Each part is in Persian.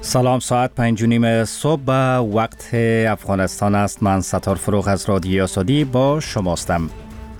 سلام، ساعت 5:30 صبح به وقت افغانستان است. من ستار فروغ از رادیو آزادی با شماستم.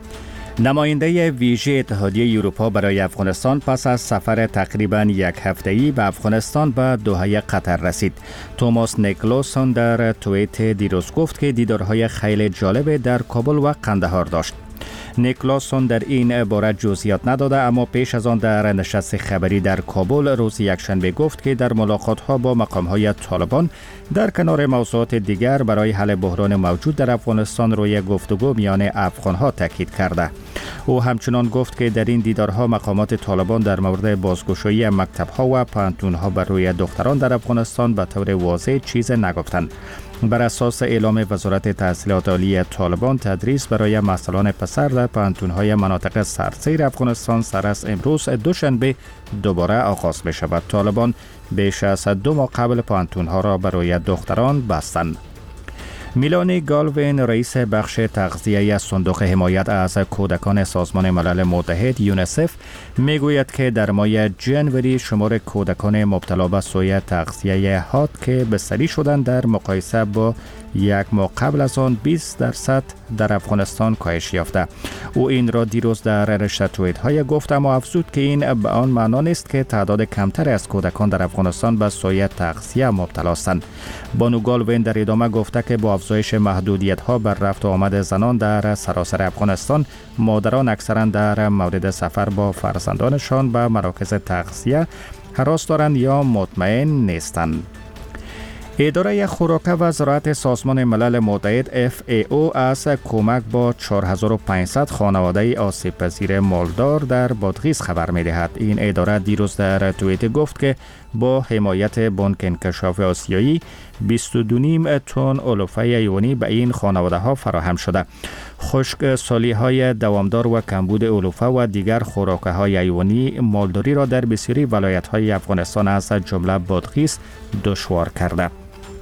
نماینده ویژه اتحادیه اروپا برای افغانستان پس از سفر تقریباً یک هفته‌ای به افغانستان به دوحه قطر رسید. توماس نیکلوسون در توییت دیروز گفت که دیدارهای خیلی جالب در کابل و قندهار داشت. نیکلاسون در این باره جزئیات نداده، اما پیش از آن در نشست خبری در کابل روز یکشنبه گفت که در ملاقات‌ها با مقام‌های طالبان در کنار موضوعات دیگر برای حل بحران موجود در افغانستان روی گفتگو میان افغان‌ها تاکید کرده. او همچنان گفت که در این دیدارها مقامات طالبان در مورد بازگشایی مکتب‌ها و پانتون‌ها بر روی دختران در افغانستان به طور واضح چیز نگفتند. بر اساس اعلام وزارت تحصیلات عالی طالبان، تدریس برای مثلان پسر در پانتون‌های مناطق سرسیر افغانستان سر از امروز دوشنبه دوباره آغاز می شود. طالبان بیش از 2 ماه قبل پانتون‌ها را برای دختران بستند. میلانی گالوین، رئیس بخش تغذیه صندوق حمایت از کودکان سازمان ملل متحد یونیسف، میگوید که در ماه جنوری شمار کودکان مبتلا به سوء تغذیه حاد که بستری شدند در مقایسه با یک ماه قبل از آن 20% در افغانستان کاهش یافته. او این را دیروز در رشته توییت‌های گفت، اما افزود که این به آن معنا نیست که تعداد کمتر از کودکان در افغانستان به سوء تغذیه مبتلا هستند. بانو گالوین در ادامه گفته که با افزایش محدودیت‌ها بر رفت و آمد زنان در سراسر افغانستان، مادران اکثرا در مورد سفر با فرزندانشان به مراکز تغذیه هراس دارند یا مطمئن نیستند. اداره خوراک و زراعت سازمان ملل متحد FAO از کمک با 4500 خانواده آسیب پذیر مالدار در بادغیس خبر می دهد. این اداره دیروز در توییت گفت که با حمایت بانک انکشاف آسیایی 22.5 تن علوفه حیوانی به این خانواده ها فراهم شده. خشک سالی های دوامدار و کمبود علوفه و دیگر خوراک های حیوانی مالداری را در بسیاری ولایت های افغانستان از جمله بادغیس دشوار کرده.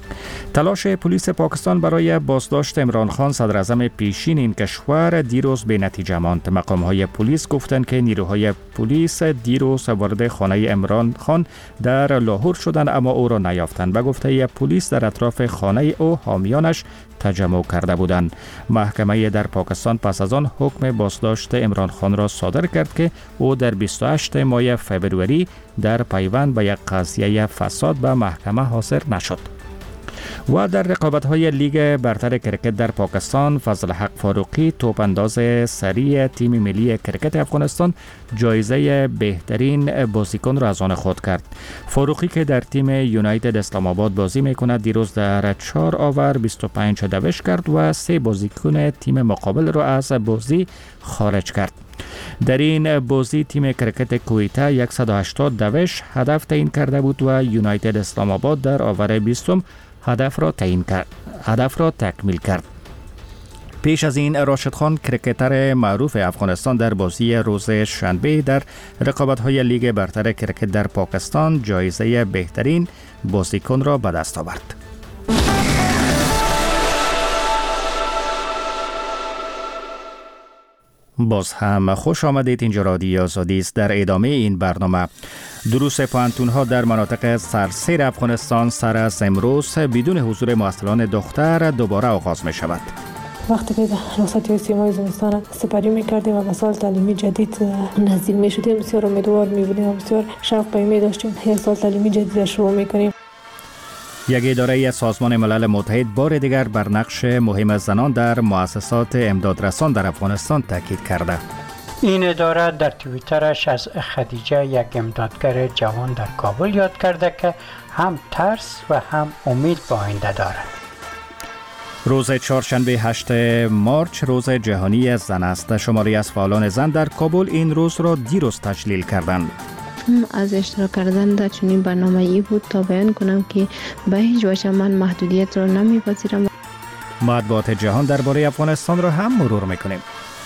تلاش پلیس پاکستان برای بازداشت عمران خان، صدر اعظم پیشین این کشور، دیروز به نتیجه ماند. مقام‌های پلیس گفتند که نیروهای پلیس دیروز وارد خانه عمران خان در لاهور شدند، اما او را نیافتند. به گفته پلیس در اطراف خانه او حامیانش تجمع کرده بودند. محکمه در پاکستان پس از آن حکم بازداشت عمران خان را صادر کرد که او در 28 ماه فوریه در پیوند به یک قضیه فساد به محکمه حاضر نشد. و در رقابت‌های لیگ برتر کرکت در پاکستان، فضل حق فاروقی، توپ انداز سریع تیم ملی کرکت افغانستان، جایزه بهترین بازیکن را از آن خود کرد. فاروقی که در تیم یونایتد اسلام آباد بازی می‌کند، دیروز در 4 آور 25 دوش کرد و 3 بازیکن تیم مقابل را از بازی خارج کرد. در این بازی تیم کرکت کویته 180 دوش هدف تعیین کرده بود و یونایتد اسلام آباد در آور 20 هدف را تکمیل کرد. پیش از این راشد خان، کرکتر معروف افغانستان، در بازی روز شنبه در رقابت‌های لیگ برتر کرکت در پاکستان جایزه بهترین بازیکن را به دست آورد. باز هم خوش آمدید. اینجا رادیو آزادی است. در ادامه این برنامه، دروس پانتون‌ها در مناطق سرسیر افغانستان سر از امروز بدون حضور معسلان دختر دوباره آغاز می شود. وقتی که رخصتی سیمای زمستان سپری می‌کردیم و به سال تعلیمی جدید نزدیک می‌شدیم، بسیار امیدوار می‌بودیم و بسیار شوق پیمی داشتیم یک سال تعلیمی جدید شروع می‌کنیم. یک اداره سازمان ملل متحد بار دیگر بر نقش مهم زنان در مؤسسات امدادرسان در افغانستان تاکید کرده. این اداره در توییترش از خدیجه، یک امدادگر جوان در کابل، یاد کرده که هم ترس و هم امید به آینده دارد. روز چهارشنبه 8 مارچ روز جهانی زن است. شماری از فعالان زن در کابل این روز را دیروز تجلیل کردند. از اشتراک کردن در چنین برنامه‌ای بود تا بیان کنم که به هیچ وجه من محدودیت را نمی‌پذیرم. مطبوعات جهان درباره افغانستان را هم مرور می‌کنیم.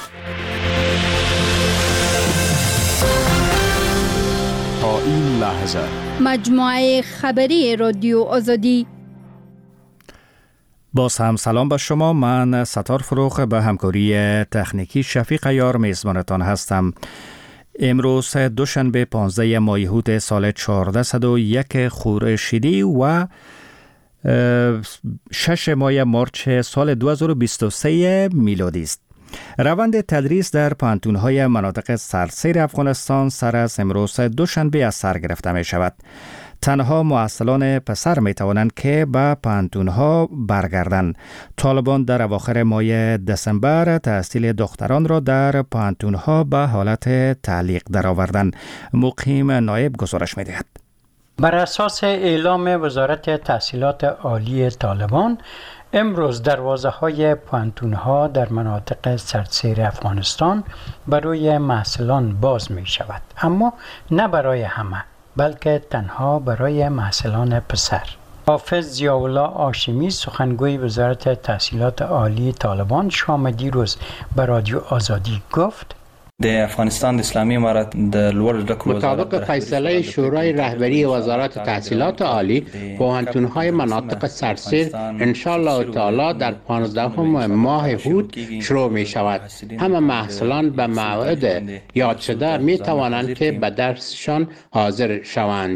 تا این لحظه مجموعه خبری رادیو آزادی. باز هم سلام به شما. من ستار فروغ به همکاری تکنیکی شفیق یار میزبانتان هستم. امروز دوشنبه 15 ماه هوت سال 1401 خورشیدی و 6 ماه مارچ سال 2023 میلادی است. روند تدریس در پانتون‌های مناطق سراسر افغانستان سر از امروز دوشنبه از سر گرفته می شود. تنها مؤصلان پسر می توانند که به پانتون‌ها برگردند. طالبان در اواخر ماه دسامبر تحصیل دختران را در پانتون‌ها به حالت تعلیق درآوردند. مقیم نایب گزارش می دهد. بر اساس اعلام وزارت تحصیلات عالی طالبان، امروز دروازه‌های پانتون‌ها در مناطق سراسر افغانستان برای محصلان باز می شود، اما نه برای همه، بلکه تنها برای محصلان پسر. حافظ ضیاءالله هاشمی سخنگوی وزارت تحصیلات عالی طالبان شام دیروز به رادیو آزادی گفت: د افغانستان اسلامی امارت د لوړ زده کړو مطابق فیصله شورای رهبری وزارت تحصیلات عالی، پوهنتون‌های مناطق سراسر ان شاء الله تعالی در 15 ماه هوت شروع می شود. همه محصلان به موعد یاد شده می توانند که به درسشان حاضر شوند.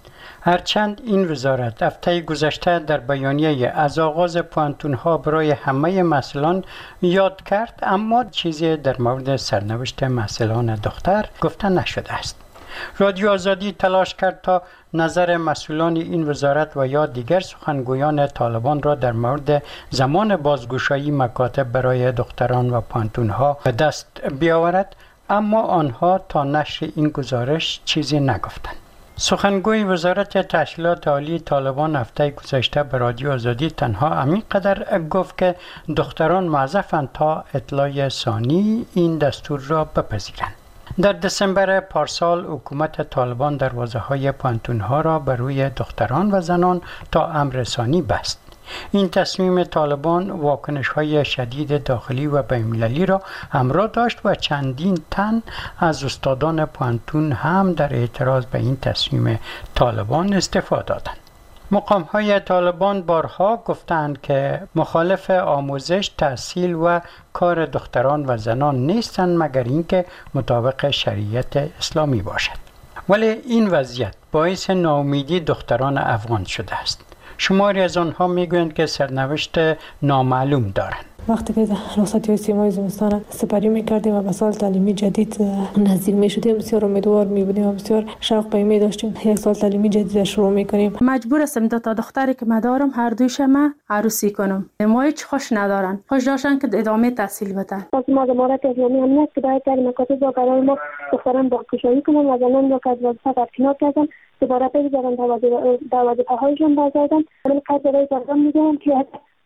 هرچند این وزارت هفته گذشته در بیانیه از آغاز پوهنتون‌ها برای همه محصلان یاد کرد، اما چیزی در مورد سرنوشت محصلان دختر گفته نشده است. رادیو آزادی تلاش کرد تا نظر مسئولان این وزارت و یا دیگر سخنگویان طالبان را در مورد زمان بازگشایی مکاتب برای دختران و پوهنتون‌ها به دست بیاورد، اما آنها تا نشر این گزارش چیزی نگفتند. سخنگوی وزارت تحصیلات عالی طالبان هفته گذشته به رادیو آزادی تنها همینقدر گفت که دختران موظفند تا اطلاع ثانی این دستور را بپذیرند. در دسامبر پارسال حکومت طالبان دروازه‌های پانتون‌ها را بر روی دختران و زنان تا امر ثانی بست. این تصمیم طالبان واکنش‌های شدید داخلی و بین‌المللی را همراه داشت و چندین تن از استادان پانتون هم در اعتراض به این تصمیم طالبان استعفا دادند. مقام‌های طالبان بارها گفتند که مخالف آموزش، تحصیل و کار دختران و زنان نیستند مگر اینکه مطابق شریعت اسلامی باشد. ولی این وضعیت باعث ناامیدی دختران افغان شده است. شماری از آنها میگویند که سرنوشت نامعلوم دارند. وقتی که رخصتی سیمای زمستان سپری میکردیم و به سال تعلیمی جدید نزدیک میشدیم، بسیار امیدوار میبودیم و بسیار شوق پیمی داشتیم یک سال تعلیمی جدید شروع میکنیم. مجبور هستم دو تا دختری که مدارم هر دویشم عروسی کنم. ما هیچ خوش ندارن، خوش داشتن که ادامه تحصیل بدن. از ما امارت اسلامی هم نیست که باید در مکاتب و برای ما دختران بازگشایی کنن و زنان را که از وظیفه برکنار کردن دوباره بگذارن تا وظیفه هایشان برگردن. من قدر برای زنان میگم که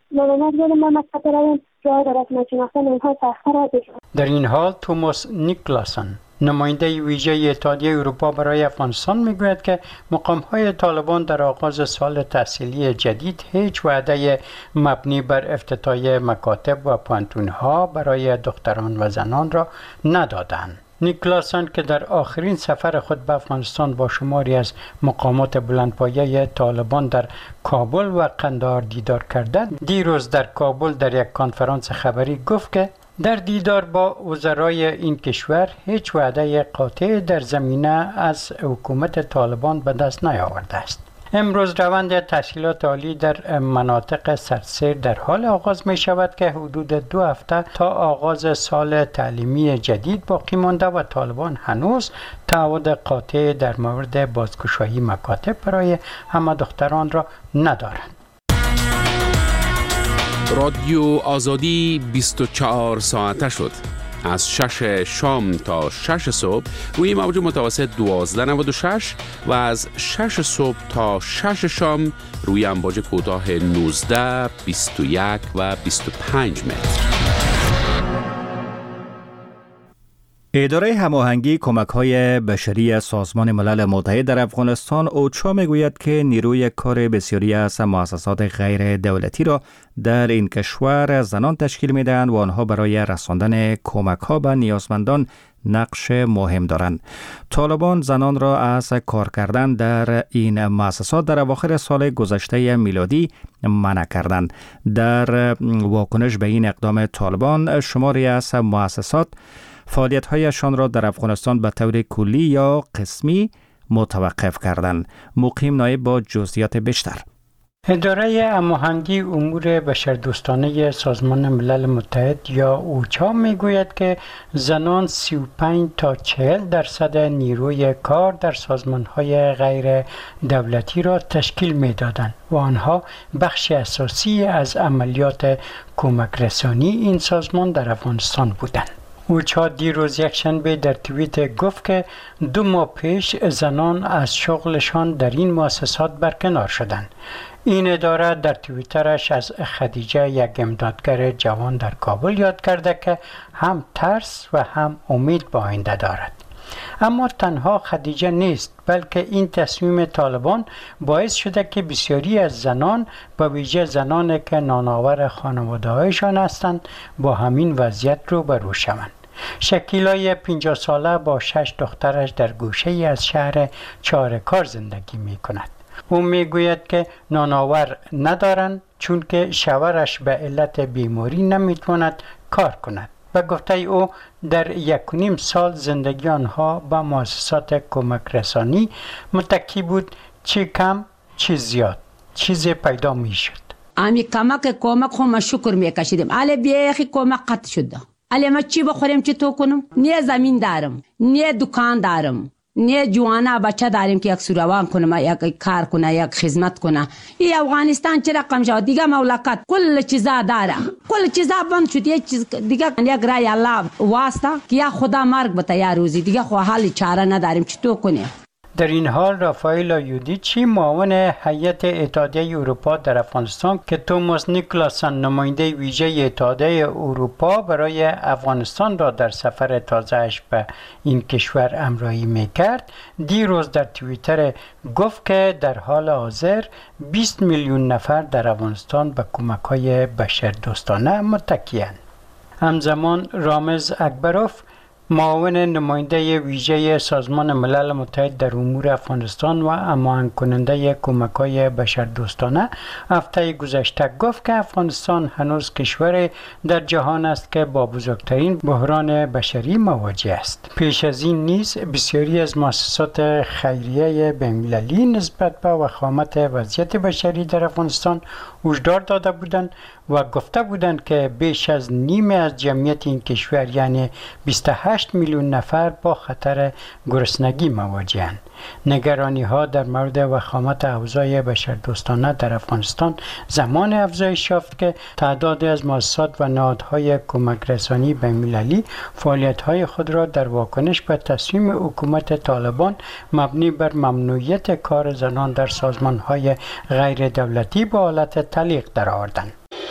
در این حال توماس نیکلاسن، نماینده ویژه اتحادیه اروپا برای افغانستان میگوید که مقام‌های طالبان در آغاز سال تحصیلی جدید هیچ وعده مبنی بر افتتاح مکاتب و پانتون‌ها برای دختران و زنان را ندادند. نیکلاسن که در آخرین سفر خود به افغانستان با شماری از مقامات بلندپایه طالبان در کابل و قندهار دیدار کرده، دیروز در کابل در یک کنفرانس خبری گفت که در دیدار با وزرای این کشور هیچ وعده قاطع در زمینه از حکومت طالبان به دست نیاورده است. امروز روند تحصیلات عالی در مناطق سراسر در حال آغاز می شود که حدود 2 هفته تا آغاز سال تعلیمی جدید باقی مانده و طالبان هنوز تعهد قاطع در مورد بازگشایی مکاتب برای همه دختران را ندارند. رادیو آزادی 24 ساعته شد. از 6 شام تا 6 صبح روی موج متوسط 1296 و از 6 صبح تا 6 شام روی امواج کوتاه 19، 21 و 25 متر. اداره هماهنگی کمک‌های بشری سازمان ملل متحد در افغانستان اوچا میگوید که نیروی کار بسیاری از مؤسسات غیر دولتی را در این کشور زنان تشکیل می‌دهند و آنها برای رساندن کمک‌ها به نیازمندان نقش مهم دارند. طالبان زنان را از کار کردن در این مؤسسات در اواخر سال گذشته میلادی منع کردند. در واکنش به این اقدام طالبان، شماری از مؤسسات فعالیت‌هایشان را در افغانستان به طور کلی یا قسمی متوقف کردند. مقیم نایب با جزئیات بیشتر. اداره هماهنگی امور بشردوستانه سازمان ملل متحد یا اوچا میگوید که زنان 35 تا 40% نیروی کار در سازمان‌های غیر دولتی را تشکیل می‌دادند و آنها بخش اساسی از عملیات کمک رسانی این سازمان در افغانستان بودند. اوچا دیروز یکشنبه در توییت گفت که 2 ماه پیش زنان از شغلشان در این مؤسسات برکنار شدند. این اداره در توییترش از خدیجه، یک امدادگر جوان در کابل، یاد کرده که هم ترس و هم امید به آینده دارد. اما تنها خدیجه نیست، بلکه این تصمیم طالبان باعث شده که بسیاری از زنان، به ویژه زنانی که نانآور خانواده‌هایشان هستند، با همین وضعیت روبرو شوند. شکیلای 50 ساله با 6 دخترش در گوشه ای از شهر چاره‌کار زندگی می کند. او می گوید که نانآور ندارند چون که شوهرش به علت بیماری نمیتواند کار کند. و گفته او در 1.5 سال زندگی آنها با مؤسسات کمک رسانی متکی بود، چی کم چی زیاد چیزی پیدا می شد. امی کمک خو ما شکر میکشیدیم. علی بیخی کمک قطع شده. علی ما چی بخوریم چی تو کنم؟ نه زمین دارم، نه دکان دارم، نه جوانا بچه داریم که یک سوروان کنم، یک کار کنه، یک خدمت کنه. این افغانستان چه رقم شد دیگه؟ مملکت کل چیزا داره، کل چیزا بند شد. یک چیز دیگه یک رای الله واسطه که یا خدا مرگ بده یا روزی دیگه، خو حال چاره نداریم چی تو کنیم. در این حال رافائل آیودیچی، معاون هیئت اتحادیه اروپا در افغانستان که توماس نیکلاسن نماینده ویژه اتحادیه اروپا برای افغانستان را در سفر تازه‌اش به این کشور همراهی می‌کرد، دیروز در توییتر گفت که در حال حاضر 20 میلیون نفر در افغانستان به کمک‌های بشردوستانه متکی‌اند. همزمان رامز اکبروف، معاون نماینده ویژه سازمان ملل متحد در امور افغانستان و هماهنگ کننده کمک‌های بشردوستانه، هفته گذشته گفت که افغانستان هنوز کشور در جهان است که با بزرگترین بحران بشری مواجه است. پیش از این نیز بسیاری از مؤسسات خیریه بین‌المللی نسبت به وخامت وضعیت بشری در افغانستان هشدار داده بودند و گفته بودند که بیش از نیمه از جمعیت این کشور یعنی 28 میلیون نفر با خطر گرسنگی مواجه‌اند. نگرانی ها در مورد وخامت اوضاع بشردوستانه در افغانستان زمان افزایش یافت که تعدادی از مؤسسات و نهادهای کمک رسانی بین‌المللی فعالیت‌های خود را در واکنش به تصمیم حکومت طالبان مبنی بر ممنوعیت کار زنان در سازمان‌های غیر دولتی به حالت تعلیق درآوردند.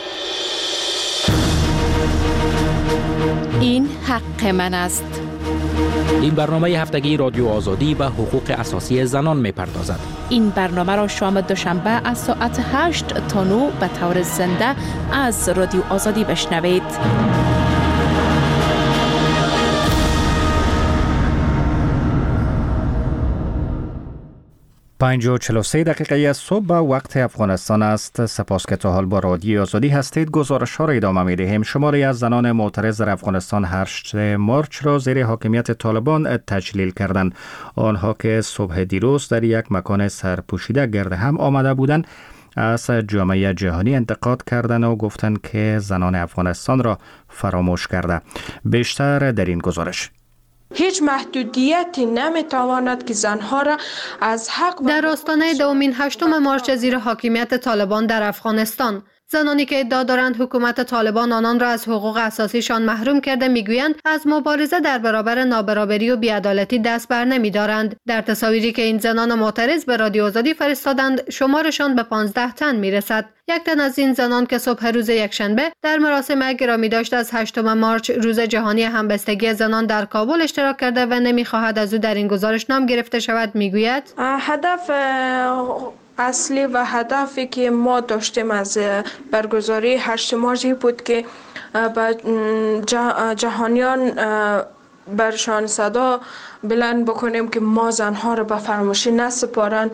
این حق من است. این برنامه هفتگی رادیو آزادی به حقوق اساسی زنان می‌پردازد. این برنامه را شام دوشنبه از ساعت 8 تا 9 به طور زنده از رادیو آزادی بشنوید. 5:43 دقیقه از صبح وقت افغانستان است. سپاس که تا حال با رادیو آزادی هستید. گزارش ها را ادامه می دهیم. شماری از زنان معترض در افغانستان 8 مارچ را زیر حاکمیت طالبان تجلیل کردند. آنها که صبح دیروز در یک مکان سرپوشیده گرد هم آمده بودند، از جامعه جهانی انتقاد کردند و گفتند که زنان افغانستان را فراموش کرده. بیشتر در این گزارش. هیچ محدودیتی نمیتواند که زنها را از حق در آستانه دومین 8 مارچ زیر حاکمیت طالبان در افغانستان، زنانی که ادعا دارند حکومت طالبان آنان را از حقوق اساسیشان محروم کرده میگویند از مبارزه در برابر نابرابری و بی‌عدالتی دست بر نمی‌دارند. در تصاویری که این زنان معترض به رادیو آزادی فرستادند، شمارشان به 15 تن میرسد. یک تن از این زنان که صبح روز یکشنبه در مراسم گرامی داشت از 8 مارچ روز جهانی همبستگی زنان در کابل اشتراک کرده و نمی‌خواهد از او در این گزارش نام گرفته شود میگوید هدف اصلی و هدفی که ما داشتیم از برگزاری 8 مارچ بود که جهانیان برشان صدا بلند بکنیم که ما زنها را به فراموشی نسپارند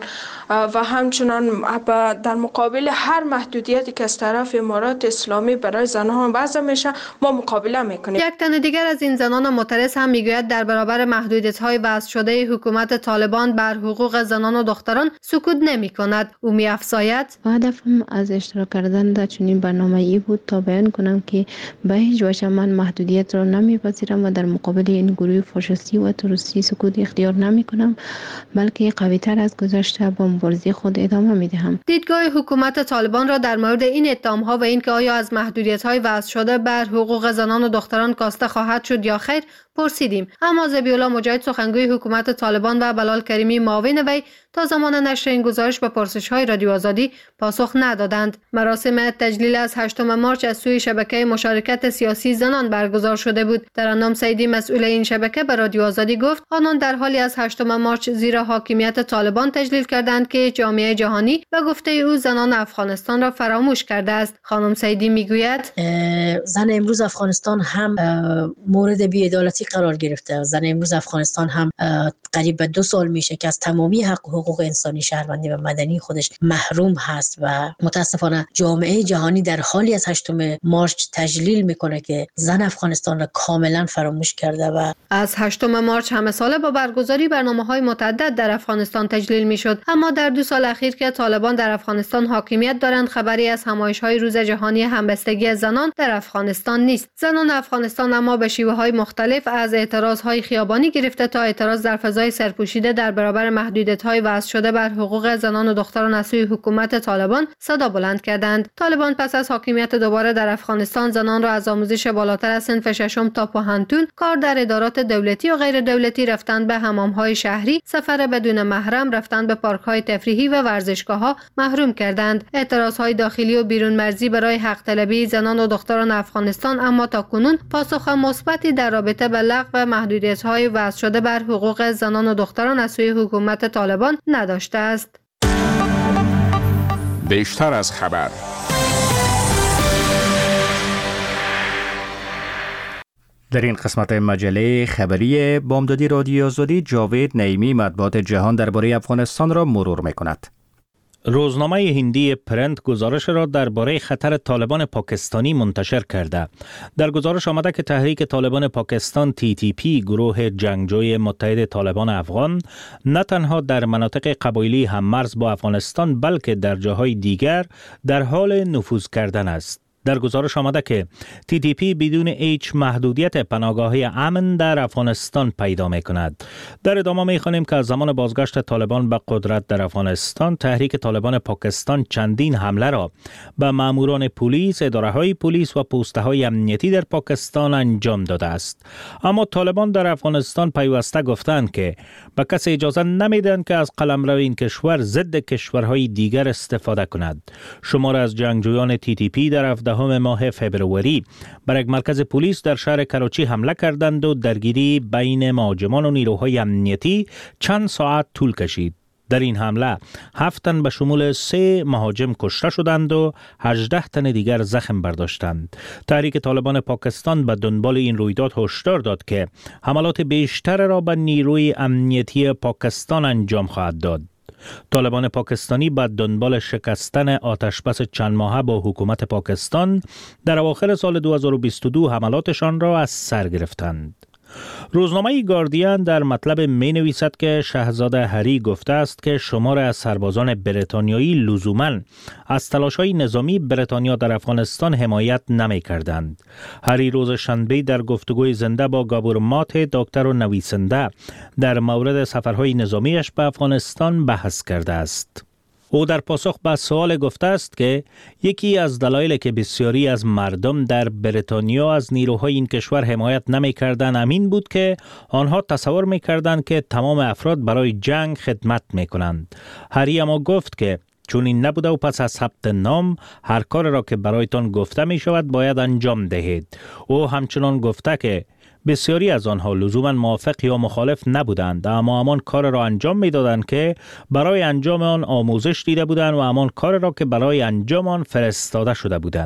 و همچنان در مقابل هر محدودیتی که از طرف امارات اسلامی برای زنها وضع میشه ما مقابله میکنیم. یک تن دیگر از این زنان معترض هم میگوید در برابر محدودیت‌های وضع شده حکومت طالبان بر حقوق زنان و دختران سکوت نمی‌کند. او می‌افزاید هدفم از اشتراک کردن در چنین برنامه‌ای بود تا بیان کنم که به هیچ وجه من محدودیت را نمی‌پذیرم و در مقابل این گروه فاشیستی و تروریستی سکوت اختیار نمی‌کنم، بلکه قوی‌تر از گذشته با مبارزه خود ادامه می‌دهم. دیدگاه حکومت طالبان را در مورد این اتهام‌ها و اینکه آیا از محدودیت‌های وضع شده بر حقوق زنان و دختران کاسته خواهد شد یا خیر پرسیدیم، اما ذبیح‌الله مجاهد سخنگوی حکومت طالبان و بلال کریمی معاون وی تا زمان نشر این گزارش به پرسش‌های رادیو آزادی پاسخ ندادند. مراسم تجلیل از 8 مارچ از سوی شبکه مشارکت سیاسی زنان برگزار شده بود. ترنم سیدی مسئول این شبکه به رادیو آزادی گفت آنان در حالی از 8 مارچ زیر حاکمیت طالبان تجلیل کردند که جامعه جهانی به گفته او زنان افغانستان را فراموش کرده است. خانم سیدی میگوید زن امروز افغانستان هم مورد بی‌عدالتی قرار گرفته. زن امروز افغانستان هم قریب به 2 سال میشه که از تمامی حقوق انسانی شهروندی و مدنی خودش محروم هست و متاسفانه جامعه جهانی در حالی از 8 مارچ تجلیل میکنه که زن افغانستان را کاملا فراموش کرده. و از 8 مارچ همه ساله با برگزاری برنامه‌های متعدد در افغانستان تجلیل میشد، اما در 2 سال اخیر که طالبان در افغانستان حاکمیت دارند خبری از همایش‌های روز جهانی همبستگی زنان در افغانستان نیست. زنان افغانستان اما به شیوه‌های مختلف از اعتراض‌های خیابانی گرفته تا اعتراض در فضای سرپوشیده در برابر محدودیت‌های وضع شده بر حقوق زنان و دختران از سوی حکومت طالبان صدا بلند کردند. طالبان پس از حاکمیت دوباره در افغانستان زنان را از آموزش بالاتر از صنف 6 تا پوهنتون، کار در ادارات دولتی و غیر دولتی، رفتن به حمام‌های شهری، سفر بدون محرم، رفتن به پارک‌های تفریحی و ورزشگاه‌ها محروم کردند. اعتراض‌های داخلی و بیرون مرزی برای حق طلبی زنان و دختران افغانستان اما تاکنون پاسخ مثبتی در رابطه با لغو محدودیت‌های وضع شده بر حقوق زنان و دختران از سوی حکومت طالبان نداشته است. بیشتر از خبر. در این قسمت مجله خبری بامدادی رادیو آزادی جاوید نعیمی مطبوعات جهان درباره افغانستان را مرور می‌کند. روزنامه هندی پرنت گزارش را درباره خطر طالبان پاکستانی منتشر کرده. در گزارش آمده که تحریک طالبان پاکستان TTP، گروه جنگجوی متحد طالبان افغان، نه تنها در مناطق قبایلی هممرز با افغانستان بلکه در جاهای دیگر در حال نفوذ کردن است. در گزارش آمده که TTP بدون هیچ محدودیت پناهگاهی امن در افغانستان پیدا می کند. در ادامه می خوانیم که از زمان بازگشت طالبان به قدرت در افغانستان، تحریک طالبان پاکستان چندین حمله را به ماموران پلیس، اداره‌های پلیس و پست‌های امنیتی در پاکستان انجام داده است. اما طالبان در افغانستان پیوسته گفتند که به کسی اجازه نمیدن که از قلمرو این کشور ضد کشورهای دیگر استفاده کند. شمار از جنگجویان TTP در 17 ماه فبروری بر یک مرکز پلیس در شهر کراچی حمله کردند و درگیری بین مهاجمان و نیروهای امنیتی چند ساعت طول کشید. در این حمله 7 تن به شمول 3 مهاجم کشته شدند و 18 تن دیگر زخم برداشتند. تحریک طالبان پاکستان به دنبال این رویداد هشدار داد که حملات بیشتر را به نیروی امنیتی پاکستان انجام خواهد داد. طالبان پاکستانی به دنبال شکستن آتشبس چند ماهه با حکومت پاکستان در اواخر سال 2022 حملاتشان را از سر گرفتند. روزنامه گاردین در مطلب می نویسد که شاهزاده هری گفته است که شمار از سربازان بریتانیایی لزوماً از تلاش‌های نظامی بریتانیا در افغانستان حمایت نمی کردند. هری روز شنبه در گفتگوی زنده با گابور مات، دکتر و نویسنده، در مورد سفرهای نظامیش به افغانستان بحث کرده است. او در پاسخ به سوال گفته است که یکی از دلایلی که بسیاری از مردم در بریتانیا از نیروهای این کشور حمایت نمی کردند همین بود که آنها تصور می کردند که تمام افراد برای جنگ خدمت می کنند. هری اما گفت که چون این نبوده و پس از ثبت نام هر کار را که برایتان گفته می شود باید انجام دهید. او همچنان گفته که بسیاری از آنها لزوما موافق یا مخالف نبودند، اما همان کار را انجام می‌دادند که برای انجام آن آموزش دیده بودند و همان کار را که برای انجام آن فرستاده شده بودند.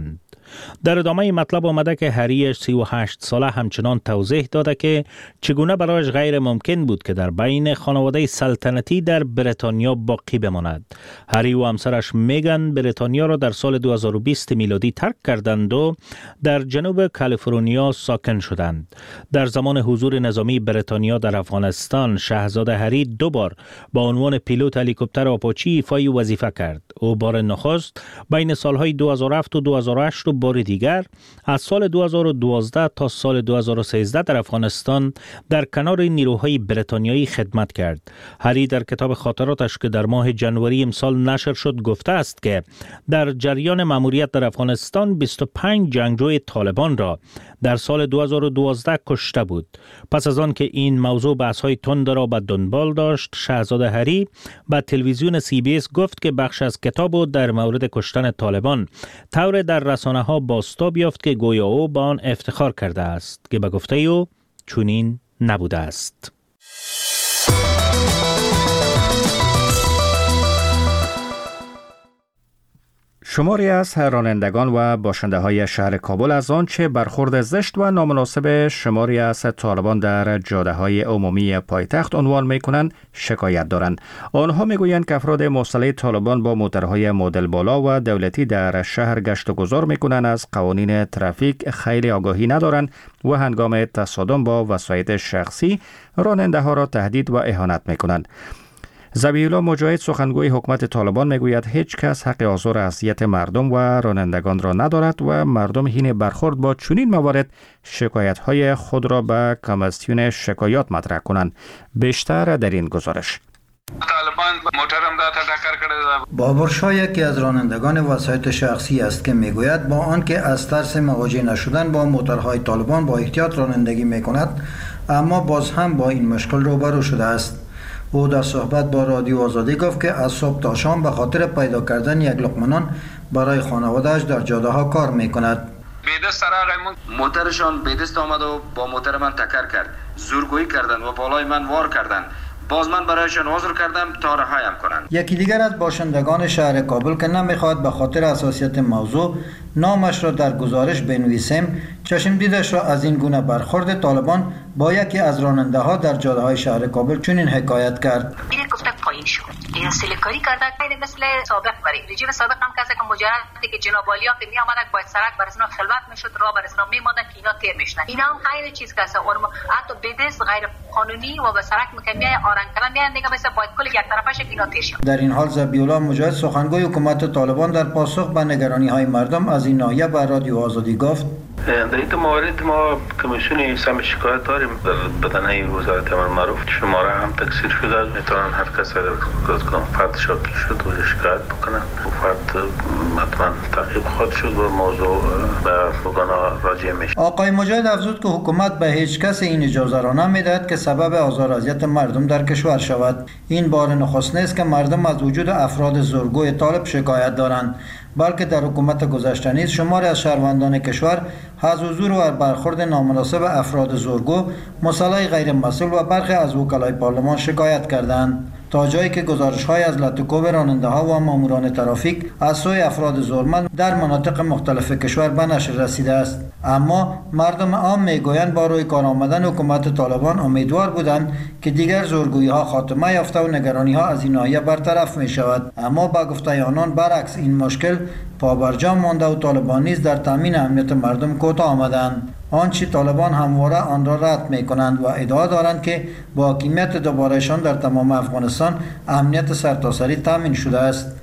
در ادامه مطلب آمده که هری 38 ساله همچنان توضیح داده که چگونه برایش غیر ممکن بود که در بین خانواده سلطنتی در بریتانیا باقی بماند. هری و همسرش میگن بریتانیا را در سال 2020 میلادی ترک کردند و در جنوب کالیفرنیا ساکن شدند. در زمان حضور نظامی بریتانیا در افغانستان، شاهزاده هری 2 بار با عنوان پیلوت هلیکوپتر آپاچی ایفای وظیفه کرد. او بار نخست بین سالهای 2007 و 2008 و بار دیگر از سال 2012 تا سال 2013 در افغانستان در کنار نیروهای بریتانیایی خدمت کرد. هری در کتاب خاطراتش که در ماه جنوری امسال نشر شد گفته است که در جریان مأموریت در افغانستان 25 جنگجوی طالبان را در سال 2012 کشته بود. پس از آن که این موضوع بحث‌های تند را به دنبال داشت، شاهزاده هری به تلویزیون CBS گفت که بخش از کتاب او در مورد کشتن طالبان طور در رسانه‌ها بازتاب یافت که گویا او با آن افتخار کرده است که به گفته او چنین نبوده است. شماری از رانندگان و باشنده های شهر کابل از آنچه برخورد زشت و نامناسب شماری از طالبان در جاده های عمومی پایتخت عنوان می کنند شکایت دارند. آنها می گویند که افراد مسلح طالبان با موترهای مدل بالا و دولتی در شهر گشت و گذار می کنند، از قوانین ترافیک خیلی آگاهی ندارند و هنگام تصادم با وسایط شخصی راننده ها را تهدید و اهانت می کنند. ذبیح‌الله مجاهد سخنگوی حکومت طالبان میگوید هیچ کس حق آزار اذیت مردم و رانندگان را ندارد و مردم حین برخورد با چنین موارد شکایت‌های خود را به کمیسیون شکایات مطرح کنند. بیشتر در این گزارش. بابر شاه یکی از رانندگان وسایط شخصی است که میگوید با آنکه از ترس مواجه نشدن با موترهای طالبان با احتیاط رانندگی میکند، اما باز هم با این مشکل روبرو شده است. او در صحبت با رادیو آزادی گفت که از صبح تا شام به خاطر پیدا کردن یک لقمه نان برای خانواده‌اش در جاده ها کار میکند. بیدست موترشان بیدست آمد و با موتر من تکر کرد، زورگویی کردند و بالای من وار کردند. باز من برایشان عذر کردم تا رهایم کنند. یکی دیگر از باشندگان شهر کابل که نمیخواد به خاطر حساسیت موضوع نامش را در گزارش بنویسیم، چشم دیدش را از این گونه برخورد طالبان با یکی از راننده ها در جاده های شهر کابل چنین حکایت کرد. این گفته پایین شد، این سلیکاری کرده که مثل سابق برای رژیم سابق هم کسی که مجرد که جناب عالی که می آمدن باید سرک برسنا خلوت میشد، راه برسنا میموندن که اینا تیر میشن. اینا هم خیلی چیز کسه اون حتی بدست غیر قانونی و به سرک مکمیه آرنگ کردن میان دیگه مثلا باید کل یک طرفش که اینا تیر شد. در این حال ذبیح‌الله مجاهد سخنگوی حکومت طالبان در پاسخ به نگرانی های مردم از این ناحیه به رادیو آزادی گفت در این موارد ما کمیسیون سم شکایت داریم در بدنه وزارت امر معروف، شماره هم تکثیر شده، میتونن هر کس اگر کدام فرد شاکل شد و شکایت بکنن و فرد حتما تعقیب خواهد شد و موضوع به بگانا راجع میشه. آقای مجاهد افزود که حکومت به هیچ کس این اجازه را نمیدهد که سبب آزار و اذیت مردم در کشور شود. این بار نخست نیست که مردم از وجود افراد زورگوی طالب شکایت دارند، بلکه در حکومت گذشته نیز شماری از شهروندان کشور از حضور و برخورد نامناسب افراد زورگو، مسلح غیر مسئول و برخی از وکلای پارلمان شکایت کردند، تا جایی که گزارش‌های از لطوکوب راننده‌ها و ماموران ترافیک از سوی افراد زورمند در مناطق مختلف کشور به نشر رسیده است. اما مردم عام میگویند با روی کار آمدن حکومت طالبان امیدوار بودند که دیگر زورگویی‌ها خاتمه یافته و نگرانی‌ها از این ناحیه برطرف می‌شود، اما با گفته آنان برعکس این مشکل پابرجا مانده و طالبان نیز در تامین امنیت مردم کوتاه آمدند. آنچه طالبان همواره آن را رد می‌کنند و ادعا دارند که با حاکمیت دوبارهشان در تمام افغانستان امنیت سرتاسری تامین شده است.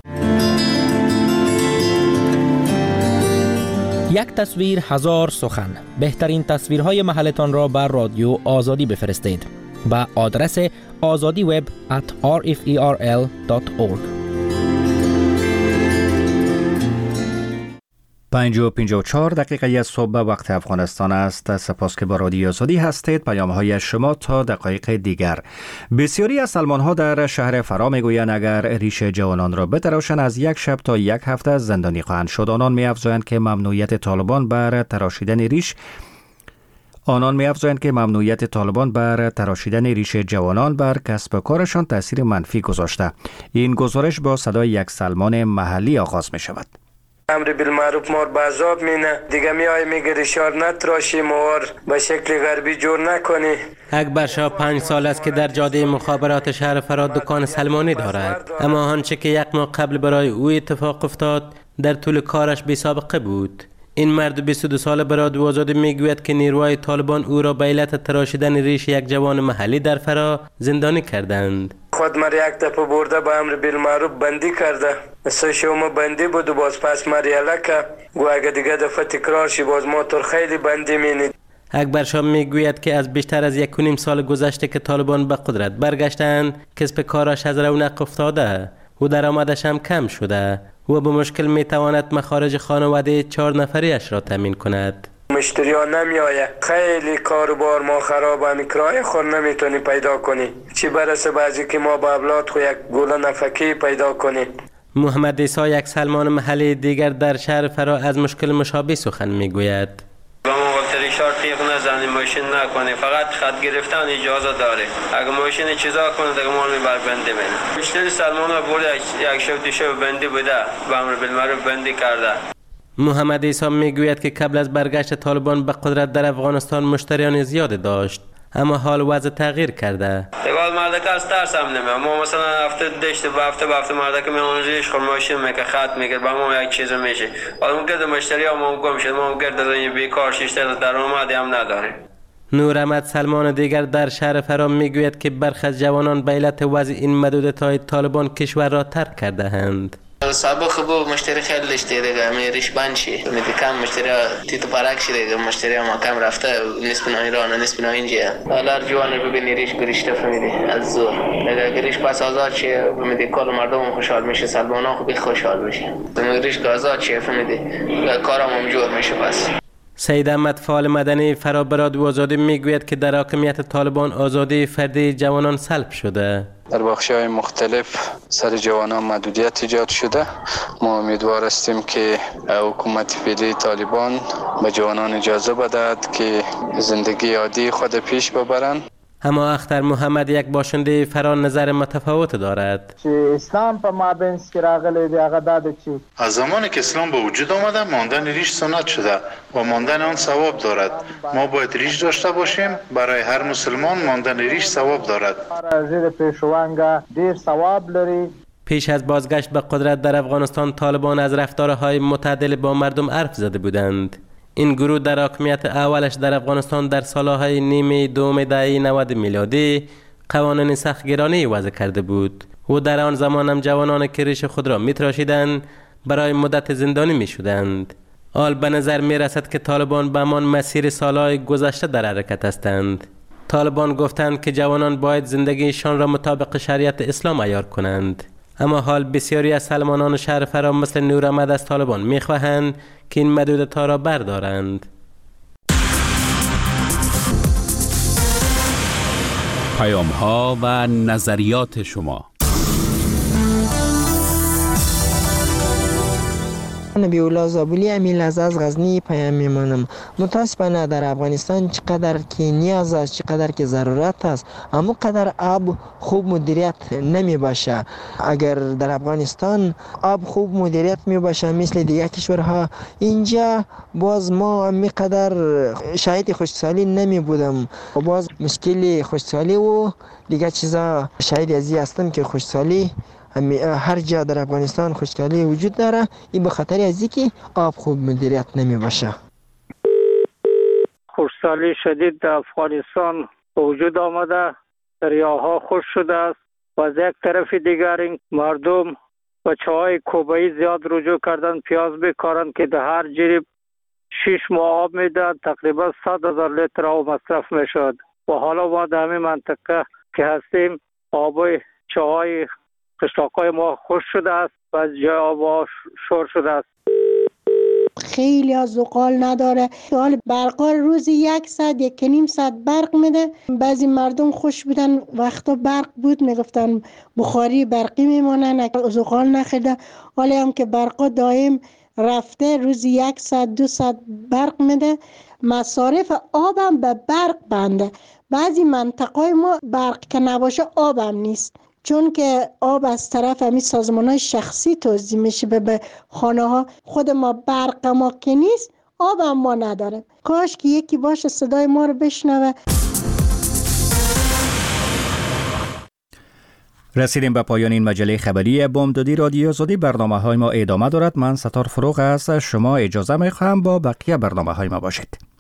یک تصویر هزار سخن. بهترین تصویرهای محلتان را بر رادیو آزادی بفرستید به آدرس azadiweb@rferl.org. 5:54 دقیقه از صبح وقت افغانستان است. سپاس که با رادیو آزادی هستید. پیام‌های شما تا دقایق دیگر. بسیاری از سلمان‌ها در شهر فرا میگویند اگر ریش جوانان را بتراشند از یک شب تا یک هفته زندانی خواهند شد. آنان می‌افزایند که ممنوعیت طالبان بر تراشیدن ریش جوانان بر کسب و کارشان تاثیر منفی گذاشته. این گزارش با صدای یک سلمان محلی آغاز می شود. امر بالمعروف ما به عذاب مینه دیگه میای میگه ریشار نتراشی موار به شکل غربی جور نکنی. اکبر شاه 5 سال است که در جاده مخابرات شهر فرا دکان سلمانی دارد، اما آنچه که یک ماه قبل برای او اتفاق افتاد در طول کارش بی سابقه بود. این مرد 22 ساله به رادیو آزادی میگوید که نیروهای طالبان او را به علت تراشیدن ریش یک جوان محلی در فرا زندانی کردند. خود مر یک دفعه برده به امر بالمعروف بندی کرده. سه شومه بندی بود و باز پس مریاله که گو اگه دیگه دفعه تکرار شی باز ما تر خیلی بندی مینید. اکبر شاه میگوید که از بیشتر از 1.5 سال گذشته که طالبان به قدرت برگشتند کسب کارش از رونق افتاده و درآمدش هم کم شده و به مشکل میتواند مخارج خانواده 4 نفریش را تامین کند. مشتری ها نمی آید، خیلی کاروبار ما خراب، همی کرایه خود نمیتونی پیدا کنی، چی برسه بعضی که ما با اولاد خو یک گوله نفکی پیدا کنی. محمد عیسی یک سلمان محلی دیگر در شهر فرا از مشکل مشابه سخن میگوید. با ما وقت ریشار تیغ نزنی ماشین نکنی، فقط خط گرفتن اجازه داره. اگه ماشین چیزا کنه دیگه ما میبر بندی بینه. مشتری سلمان ها برده یک شب دو شب بندی بوده و امر بالمعروف بندی کرده. محمد عیسی میگوید که قبل از برگشت طالبان به قدرت در افغانستان مشتریان زیاد داشت، اما حال وضع تغییر کرده. دیگه مردک از ترس هم نمیاد. ما مثلا هفته داشته به هفته مردک میونجیش خود ماشین میکه خط میکرد با ما یک چیز میشه. حالا ممکنه مشتری ها ما گم شد، ما ممکنه در این بیکار شیشته درآمدی هم نداریم. نور احمد سلمان دیگر در شهر فرا میگوید که برخی از جوانان به علت وضع این محدودیت‌های طالبان کشور را ترک کرده اند. سابق بود مشتری خیلی داشته دیگه میریش بند شی میدی کم مشتری تیتو پارک شده دیگه مشتری ما کم رفته نسبت ایران نسبت اینجا حالا جوان رو ببینی ریش گریشته فهمیدی از زور دیگه گریش پس آزاد چه فهمیدی کل مردم خوشحال میشه سلمانا خوب خوشحال میشه گریش آزاد چه فهمیدی کارم هم جور میشه. پس سید احمد فعال مدنی فرا به رادیو آزادی میگوید که در حاکمیت طالبان آزادی فردی جوانان سلب شده. در بخش‌های مختلف سر جوانان محدودیت ایجاد شده. ما امیدوار هستیم که حکومت فعلی طالبان به جوانان اجازه بدهد که زندگی عادی خود پیش ببرند. اما اختر محمد یک باشنده فرا نظر متفاوت دارد. اسلام په مابین کې راغلی دی هغه دا ده چې از زمانی که اسلام به وجود آمده ماندن ریش سنت شده و ماندن آن ثواب دارد. ما باید ریش داشته باشیم. برای هر مسلمان ماندن ریش ثواب دارد. زیر پیشوانگا دیر ثواب لري. پیش از بازگشت به قدرت در افغانستان طالبان از رفتارهای متعادل با مردم حرف زده بودند. این گروه در حاکمیت اولش در افغانستان در سالهای نیمه دوم دهه 90 میلادی قوانین سختگیرانه وضع کرده بود و در آن زمان هم جوانان که ریش خود را میتراشیدند برای مدت زندانی میشدند. حال به نظر میرسد که طالبان به همان مسیر سالهای گذشته در حرکت هستند. طالبان گفتند که جوانان باید زندگیشان را مطابق شریعت اسلام عیار کنند، اما حال بسیاری از سلمانان شهر فرا مثل نور احمد از طالبان میخواهند که این محدودیت‌ها را بردارند. پیام‌ها و نظریات شما. نبی‌الله زابلی امیل از غزنی پیام میمانم. متاسفانه در افغانستان چقدر که نیاز است، چقدر که ضرورت است، اما قدر آب خوب مدیریت نمی باشه. اگر در افغانستان آب خوب مدیریت می باشه مثل دیگه کشورها، اینجا باز ما میقدر شاید خشکسالی نمی بودم و باز مشکل خشکسالی و دیگه چیزا شاید ازی هستم که خشکسالی هر جا در افغانستان خشکسالی وجود داره. این به خاطر از اینکه آب خوب مدیریت نمی باشه. خشکسالی شدید در افغانستان وجود آمده، دریاها خشک شده است و از یک طرف دیگر این مردم بچه‌های کوبایی زیاد رجوع کردن پیاز بکارند که در هر جریب 6 ماه آب میداد، تقریبا 100,000 لیتر آب مصرف میشد و حالا ما در همین منطقه که هستیم آب چاهای قشلاقای ما خوش شده است و از جای آب شور شده است. خیلی از زغال نداره. حال برقا روزی 1 ساعت 1.5 ساعت برق میده. بعضی مردم خوش بودن وقتا برق بود میگفتن بخاری برقی میمونن، زغال نخیده. حالا هم که برقا دائم رفته روزی 1 ساعت 2 ساعت برق میده. مصارف آبم به برق بنده. بعضی منطقه ما برق که نباشه آبم نیست. چون که آب از طرف همین سازمان‌های شخصی توزیع میشه به خانه ها. خود ما برق ما که نیست، آب هم ما نداره. کاش که یکی باشه صدای ما رو بشنوه. رسیدیم به پایان این مجله خبری بامدادی رادیو آزادی. برنامه‌های ما ادامه دارد. من ستار فروغ از شما اجازه می‌خواهم با بقیه برنامه‌های ما باشید.